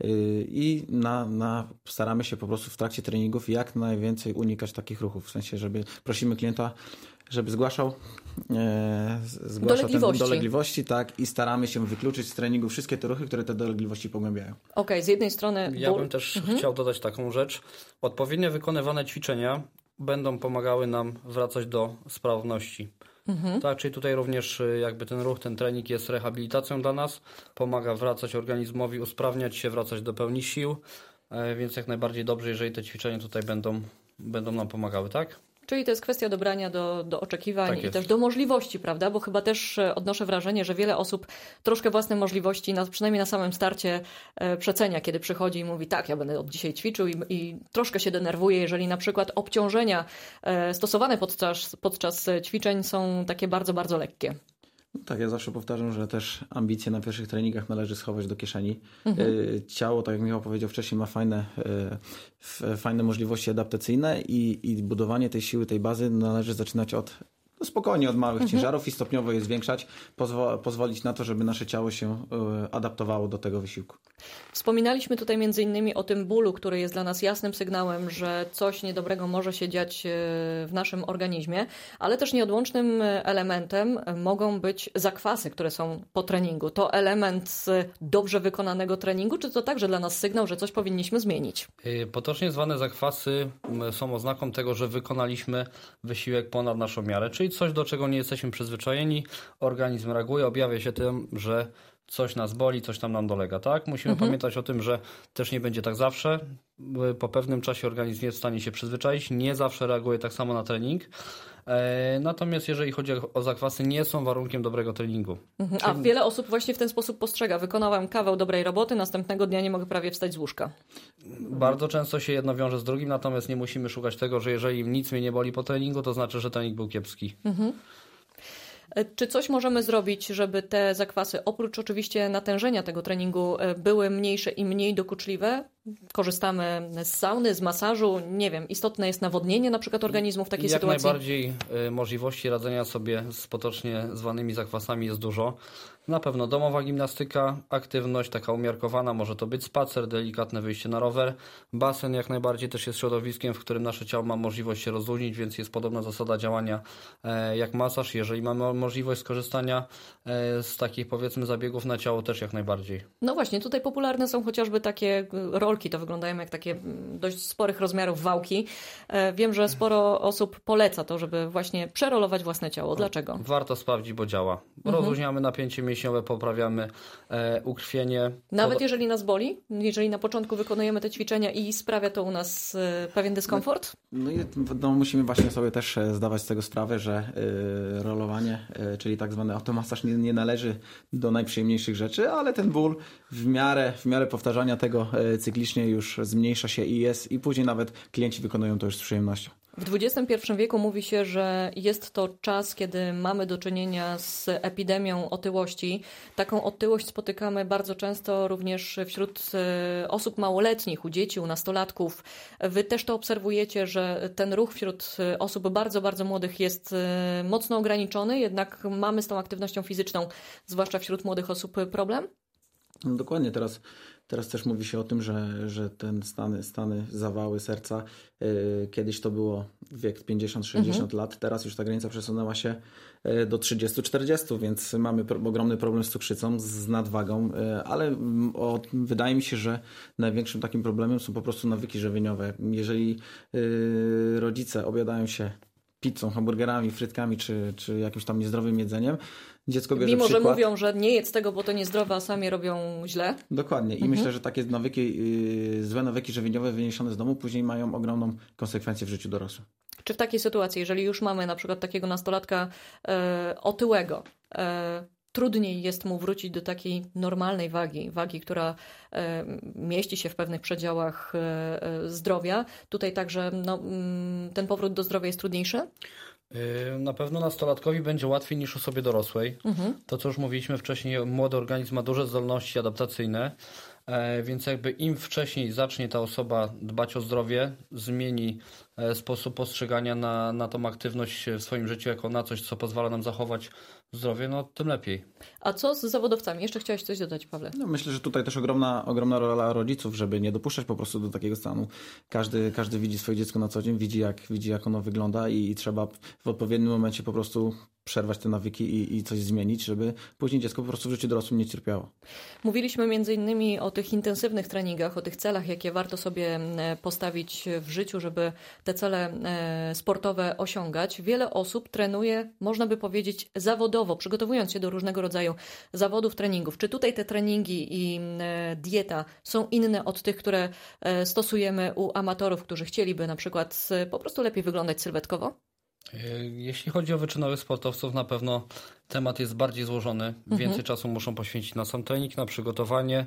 Speaker 3: i na, na, staramy się po prostu w trakcie treningów jak najwięcej unikać takich ruchów, w sensie, żeby prosimy klienta, żeby zgłaszał, e, zgłaszał
Speaker 2: dolegliwości.
Speaker 3: Ten, dolegliwości, tak, i staramy się wykluczyć z treningu wszystkie te ruchy, które te dolegliwości pogłębiają.
Speaker 2: Okej, okay, z jednej strony ból.
Speaker 10: Ja bym też mhm. chciał dodać taką rzecz. Odpowiednio wykonywane ćwiczenia będą pomagały nam wracać do sprawności. Mhm. Tak, czyli tutaj również jakby ten ruch, ten trening jest rehabilitacją dla nas, pomaga wracać organizmowi, usprawniać się, wracać do pełni sił, więc jak najbardziej dobrze, jeżeli te ćwiczenia tutaj będą, będą nam pomagały, tak?
Speaker 2: Czyli to jest kwestia dobrania do, do oczekiwań
Speaker 10: tak
Speaker 2: i też do możliwości, prawda? Bo chyba też odnoszę wrażenie, że wiele osób troszkę własne możliwości, na, przynajmniej na samym starcie, e, przecenia, kiedy przychodzi i mówi, tak, ja będę od dzisiaj ćwiczył i, i troszkę się denerwuje, jeżeli na przykład obciążenia e, stosowane podczas, podczas ćwiczeń są takie bardzo, bardzo lekkie.
Speaker 3: Tak, ja zawsze powtarzam, że też ambicje na pierwszych treningach należy schować do kieszeni. Mhm. Ciało, tak jak Michał powiedział wcześniej, ma fajne, fajne możliwości adaptacyjne i, i budowanie tej siły, tej bazy należy zaczynać od no spokojnie od małych mhm. ciężarów i stopniowo je zwiększać, pozwo- pozwolić na to, żeby nasze ciało się y, adaptowało do tego wysiłku.
Speaker 2: Wspominaliśmy tutaj między innymi o tym bólu, który jest dla nas jasnym sygnałem, że coś niedobrego może się dziać w naszym organizmie, ale też nieodłącznym elementem mogą być zakwasy, które są po treningu. To element dobrze wykonanego treningu, czy to także dla nas sygnał, że coś powinniśmy zmienić?
Speaker 10: Potocznie zwane zakwasy są oznaką tego, że wykonaliśmy wysiłek ponad naszą miarę, czyli coś, do czego nie jesteśmy przyzwyczajeni. Organizm reaguje, objawia się tym, że coś nas boli, coś tam nam dolega, tak? Musimy mhm. pamiętać o tym, że też nie będzie tak zawsze. Po pewnym czasie organizm jest w stanie się przyzwyczaić, nie zawsze reaguje tak samo na trening. Natomiast jeżeli chodzi o zakwasy, nie są warunkiem dobrego treningu.
Speaker 2: Mhm. A wiele osób właśnie w ten sposób postrzega. Wykonałem kawał dobrej roboty, następnego dnia nie mogę prawie wstać z łóżka.
Speaker 10: Bardzo często się jedno wiąże z drugim, natomiast nie musimy szukać tego, że jeżeli nic mnie nie boli po treningu, to znaczy, że trening był kiepski. Mhm.
Speaker 2: Czy coś możemy zrobić, żeby te zakwasy, oprócz oczywiście natężenia tego treningu, były mniejsze i mniej dokuczliwe? Korzystamy z sauny, z masażu, nie wiem, istotne jest nawodnienie na przykład organizmu w takiej
Speaker 10: Jak
Speaker 2: sytuacji?
Speaker 10: Jak najbardziej możliwości radzenia sobie z potocznie zwanymi zakwasami jest dużo. Na pewno domowa gimnastyka, aktywność taka umiarkowana, może to być spacer, delikatne wyjście na rower. Basen jak najbardziej też jest środowiskiem, w którym nasze ciało ma możliwość się rozluźnić, więc jest podobna zasada działania jak masaż. Jeżeli mamy możliwość skorzystania z takich powiedzmy zabiegów na ciało, też jak najbardziej.
Speaker 2: No właśnie, tutaj popularne są chociażby takie rolki, to wyglądają jak takie dość sporych rozmiarów wałki. Wiem, że sporo osób poleca to, żeby właśnie przerolować własne ciało. Dlaczego?
Speaker 10: Warto sprawdzić, bo działa. Rozluźniamy napięcie mięśniowe, poprawiamy e, ukrwienie.
Speaker 2: Nawet
Speaker 10: Pod...
Speaker 2: jeżeli nas boli? Jeżeli na początku wykonujemy te ćwiczenia i sprawia to u nas e, pewien dyskomfort?
Speaker 3: No, no, no musimy właśnie sobie też zdawać z tego sprawę, że y, rolowanie, y, czyli tak zwany automasaż nie, nie należy do najprzyjemniejszych rzeczy, ale ten ból w miarę, w miarę powtarzania tego y, cyklicznie już zmniejsza się i jest, i później nawet klienci wykonują to już z przyjemnością.
Speaker 2: W dwudziestym pierwszym wieku mówi się, że jest to czas, kiedy mamy do czynienia z epidemią otyłości. Taką otyłość spotykamy bardzo często również wśród osób małoletnich, u dzieci, u nastolatków. Wy też to obserwujecie, że ten ruch wśród osób bardzo, bardzo młodych jest mocno ograniczony, jednak mamy z tą aktywnością fizyczną, zwłaszcza wśród młodych osób, problem?
Speaker 3: No dokładnie, teraz, teraz też mówi się o tym, że, że ten stany, stany zawały serca, yy, kiedyś to było wiek pięćdziesiąt sześćdziesiąt mhm. lat, teraz już ta granica przesunęła się yy, do trzydzieści czterdzieści, więc mamy pro, ogromny problem z cukrzycą, z nadwagą, yy, ale yy, o, wydaje mi się, że największym takim problemem są po prostu nawyki żywieniowe. Jeżeli yy, rodzice obiadają się pizzą, hamburgerami, frytkami czy, czy jakimś tam niezdrowym jedzeniem, dziecko bierze
Speaker 2: Mimo,
Speaker 3: przykład.
Speaker 2: że mówią, że nie jedz tego, bo to niezdrowe, a sami robią źle.
Speaker 3: Dokładnie. I mhm. myślę, że takie nawyki, yy, złe nawyki żywieniowe wyniesione z domu później mają ogromną konsekwencję w życiu dorosłym.
Speaker 2: Czy w takiej sytuacji, jeżeli już mamy na przykład takiego nastolatka e, otyłego, e, trudniej jest mu wrócić do takiej normalnej wagi, wagi, która e, mieści się w pewnych przedziałach e, e, zdrowia. Tutaj także no, m, ten powrót do zdrowia jest trudniejszy?
Speaker 10: Na pewno nastolatkowi będzie łatwiej niż osobie dorosłej. Mhm. To, co już mówiliśmy wcześniej, młody organizm ma duże zdolności adaptacyjne, więc jakby im wcześniej zacznie ta osoba dbać o zdrowie, zmieni sposób postrzegania na, na tą aktywność w swoim życiu jako na coś, co pozwala nam zachować zdrowie, no tym lepiej.
Speaker 2: A co z zawodowcami? Jeszcze chciałeś coś dodać, Pawle?
Speaker 3: No, myślę, że tutaj też ogromna, ogromna rola rodziców, żeby nie dopuszczać po prostu do takiego stanu. Każdy, każdy widzi swoje dziecko na co dzień, widzi jak, widzi jak ono wygląda i, i trzeba w odpowiednim momencie po prostu przerwać te nawyki i, i coś zmienić, żeby później dziecko po prostu w życiu dorosłym nie cierpiało.
Speaker 2: Mówiliśmy między innymi o tych intensywnych treningach, o tych celach, jakie warto sobie postawić w życiu, żeby te cele sportowe osiągać. Wiele osób trenuje, można by powiedzieć, zawodowo, przygotowując się do różnego rodzaju zawodów, treningów. Czy tutaj te treningi i dieta są inne od tych, które stosujemy u amatorów, którzy chcieliby na przykład po prostu lepiej wyglądać sylwetkowo?
Speaker 10: Jeśli chodzi o wyczynowych sportowców, na pewno temat jest bardziej złożony. Mhm. Więcej czasu muszą poświęcić na sam trening, na przygotowanie,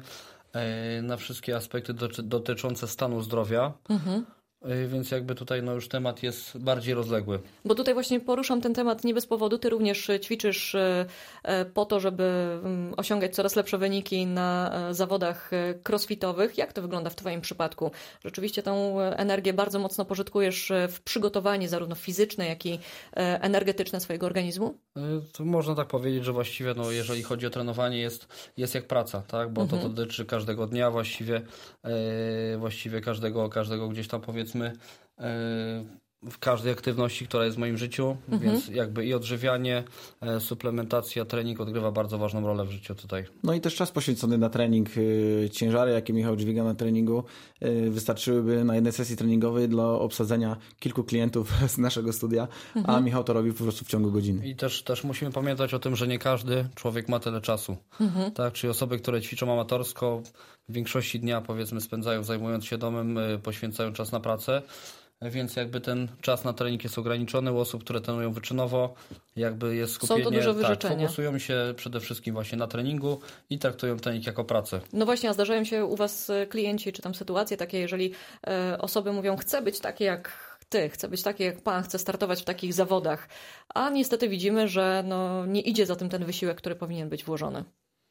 Speaker 10: na wszystkie aspekty dotyczące stanu zdrowia. Mhm. Więc jakby tutaj no już temat jest bardziej rozległy.
Speaker 2: Bo tutaj właśnie poruszam ten temat nie bez powodu. Ty również ćwiczysz po to, żeby osiągać coraz lepsze wyniki na zawodach crossfitowych. Jak to wygląda w Twoim przypadku? Rzeczywiście tą energię bardzo mocno pożytkujesz w przygotowanie zarówno fizyczne, jak i energetyczne swojego organizmu?
Speaker 10: To można tak powiedzieć, że właściwie no, jeżeli chodzi o trenowanie jest, jest jak praca, tak? Bo mhm. to dotyczy każdego dnia, właściwie, właściwie każdego, każdego gdzieś tam powiedzmy w każdej aktywności, która jest w moim życiu, mhm. więc jakby i odżywianie, e, suplementacja, trening odgrywa bardzo ważną rolę w życiu tutaj.
Speaker 3: No i też czas poświęcony na trening. Ciężary, jakie Michał dźwiga na treningu, wystarczyłyby na jednej sesji treningowej dla obsadzenia kilku klientów z naszego studia, mhm. a Michał to robi po prostu w ciągu godziny.
Speaker 10: I też, też musimy pamiętać o tym, że nie każdy człowiek ma tyle czasu. Mhm. Tak? Czyli osoby, które ćwiczą amatorsko, w większości dnia powiedzmy spędzają zajmując się domem, poświęcają czas na pracę. Więc jakby ten czas na trening jest ograniczony. U osób, które trenują wyczynowo, jakby jest skupienie.
Speaker 2: Są to duże wyrzeczenia.
Speaker 10: Tak, fokusują się przede wszystkim właśnie na treningu i traktują trening jako pracę.
Speaker 2: No właśnie, a zdarzają się u was klienci, czy tam sytuacje takie, jeżeli e, osoby mówią, chcę być takie jak ty, chcę być taki jak pan, chcę startować w takich zawodach, a niestety widzimy, że no, nie idzie za tym ten wysiłek, który powinien być włożony.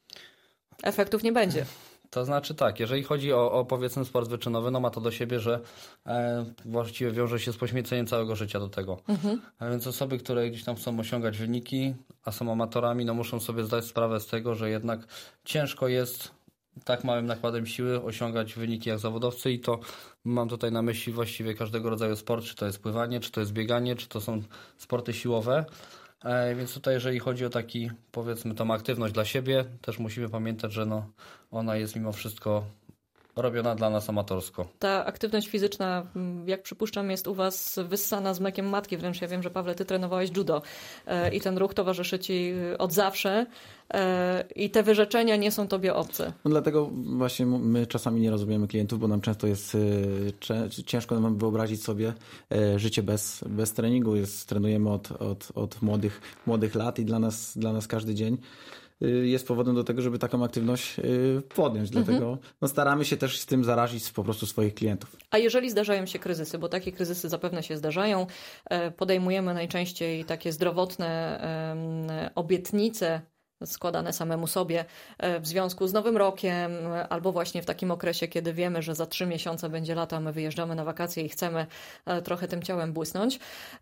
Speaker 2: Efektów nie będzie.
Speaker 10: To znaczy tak, jeżeli chodzi o, o powiedzmy sport wyczynowy, no ma to do siebie, że e, właściwie wiąże się z poświęceniem całego życia do tego. Mhm. A więc osoby, które gdzieś tam chcą osiągać wyniki, a są amatorami, no muszą sobie zdać sprawę z tego, że jednak ciężko jest tak małym nakładem siły osiągać wyniki jak zawodowcy i to mam tutaj na myśli właściwie każdego rodzaju sport, czy to jest pływanie, czy to jest bieganie, czy to są sporty siłowe. E, więc tutaj jeżeli chodzi o taki, powiedzmy, tą aktywność dla siebie, też musimy pamiętać, że no, ona jest mimo wszystko robiona dla nas amatorsko.
Speaker 2: Ta aktywność fizyczna, jak przypuszczam, jest u was wyssana z mlekiem matki. Wręcz ja wiem, że Pawle, ty trenowałeś judo e, i ten ruch towarzyszy ci od zawsze e, i te wyrzeczenia nie są tobie obce.
Speaker 3: No dlatego właśnie my czasami nie rozumiemy klientów, bo nam często jest e, ciężko nam wyobrazić sobie e, życie bez, bez treningu. Jest, trenujemy od, od, od młodych, młodych lat i dla nas, dla nas każdy dzień jest powodem do tego, żeby taką aktywność podjąć. Dlatego mhm. no, staramy się też z tym zarazić po prostu swoich klientów.
Speaker 2: A jeżeli zdarzają się kryzysy, bo takie kryzysy zapewne się zdarzają, podejmujemy najczęściej takie zdrowotne obietnice składane samemu sobie w związku z Nowym Rokiem albo właśnie w takim okresie, kiedy wiemy, że za trzy miesiące będzie lato, a my wyjeżdżamy na wakacje i chcemy trochę tym ciałem błysnąć.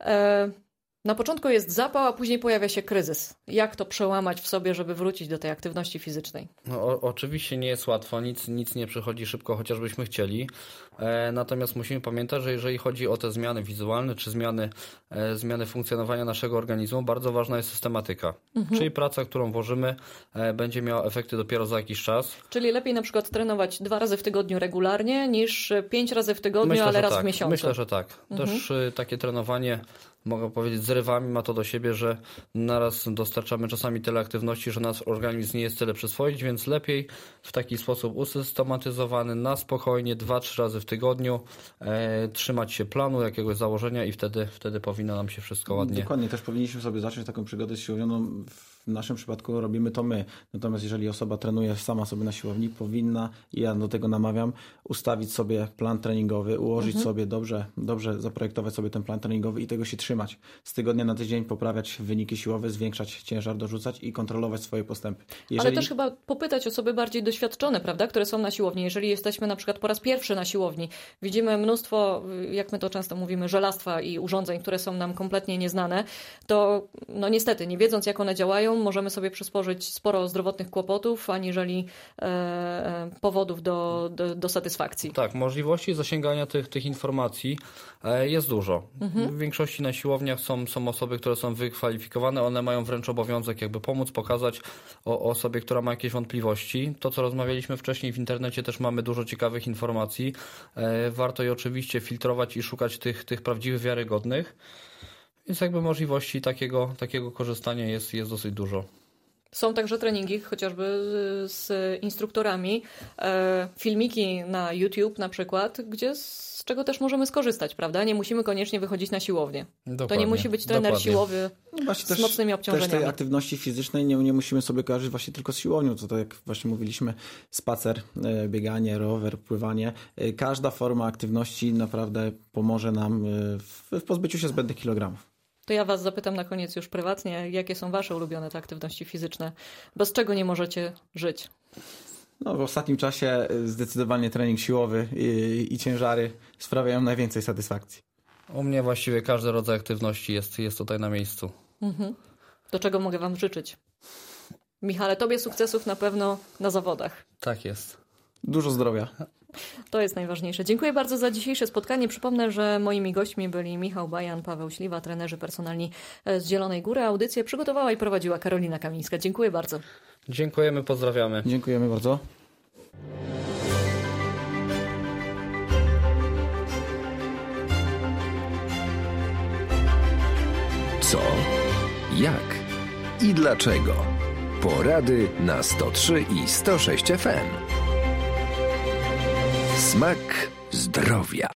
Speaker 2: Na początku jest zapał, a później pojawia się kryzys. Jak to przełamać w sobie, żeby wrócić do tej aktywności fizycznej?
Speaker 10: No, o, oczywiście nie jest łatwo, nic, nic nie przychodzi szybko, chociażbyśmy chcieli. E, natomiast musimy pamiętać, że jeżeli chodzi o te zmiany wizualne, czy zmiany, e, zmiany funkcjonowania naszego organizmu, bardzo ważna jest systematyka. Mhm. Czyli praca, którą włożymy, e, będzie miała efekty dopiero za jakiś czas.
Speaker 2: Czyli lepiej na przykład trenować dwa razy w tygodniu regularnie, niż pięć razy w tygodniu,
Speaker 10: Myślę,
Speaker 2: ale raz
Speaker 10: tak.
Speaker 2: w miesiącu.
Speaker 10: Myślę, że tak. Mhm. Też e, takie trenowanie, mogę powiedzieć, zrywami ma to do siebie, że naraz dostarczamy czasami tyle aktywności, że nasz organizm nie jest tyle przyswoić, więc lepiej w taki sposób usystematyzowany, na spokojnie, dwa, trzy razy w tygodniu, e, trzymać się planu, jakiegoś założenia i wtedy, wtedy powinno nam się wszystko ładnie...
Speaker 3: Dokładnie, też powinniśmy sobie zacząć taką przygodę z siłownią. No, w naszym przypadku robimy to my. Natomiast jeżeli osoba trenuje sama sobie na siłowni, powinna, i ja do tego namawiam, ustawić sobie plan treningowy, ułożyć mhm. sobie dobrze, dobrze zaprojektować sobie ten plan treningowy i tego się trzymać. Z tygodnia na tydzień poprawiać wyniki siłowe, zwiększać ciężar, dorzucać i kontrolować swoje postępy. Jeżeli...
Speaker 2: Ale też chyba popytać osoby bardziej doświadczone, prawda, które są na siłowni. Jeżeli jesteśmy na przykład po raz pierwszy na siłowni, widzimy mnóstwo, jak my to często mówimy, żelastwa i urządzeń, które są nam kompletnie nieznane, to no niestety, nie wiedząc jak one działają, możemy sobie przysporzyć sporo zdrowotnych kłopotów, aniżeli e, powodów do, do, do satysfakcji.
Speaker 10: Tak, możliwości zasięgania tych, tych informacji e, jest dużo. Mhm. W większości na siłowniach są, są osoby, które są wykwalifikowane, one mają wręcz obowiązek jakby pomóc, pokazać o, o osobie, która ma jakieś wątpliwości. To, co rozmawialiśmy wcześniej, w internecie też mamy dużo ciekawych informacji. E, warto je oczywiście filtrować i szukać tych, tych prawdziwych, wiarygodnych. Więc jakby możliwości takiego, takiego korzystania jest, jest dosyć dużo.
Speaker 2: Są także treningi chociażby z instruktorami, filmiki na YouTube na przykład, gdzie z czego też możemy skorzystać, prawda? Nie musimy koniecznie wychodzić na siłownię. Dokładnie, to nie musi być trener dokładnie. siłowy no z też, mocnymi obciążeniami.
Speaker 3: Też tej aktywności fizycznej nie, nie musimy sobie kojarzyć właśnie tylko z siłownią. To tak jak właśnie mówiliśmy, spacer, bieganie, rower, pływanie. Każda forma aktywności naprawdę pomoże nam w, w pozbyciu się zbędnych kilogramów.
Speaker 2: To ja was zapytam na koniec już prywatnie, jakie są wasze ulubione te aktywności fizyczne? Bez czego nie możecie żyć?
Speaker 3: No, w ostatnim czasie zdecydowanie trening siłowy i, i ciężary sprawiają najwięcej satysfakcji.
Speaker 10: U mnie właściwie każdy rodzaj aktywności jest, jest tutaj na miejscu.
Speaker 2: Mhm. Do czego mogę wam życzyć? Michale, tobie sukcesów na pewno na zawodach.
Speaker 10: Tak jest.
Speaker 3: Dużo zdrowia.
Speaker 2: To jest najważniejsze. Dziękuję bardzo za dzisiejsze spotkanie. Przypomnę, że moimi gośćmi byli Michał Bajan, Paweł Śliwa, trenerzy personalni z Zielonej Góry. Audycję przygotowała i prowadziła Karolina Kamińska. Dziękuję bardzo.
Speaker 10: Dziękujemy, pozdrawiamy.
Speaker 3: Dziękujemy bardzo.
Speaker 1: Co, jak i dlaczego? Porady na sto trzy i sto sześć F M. Smak zdrowia.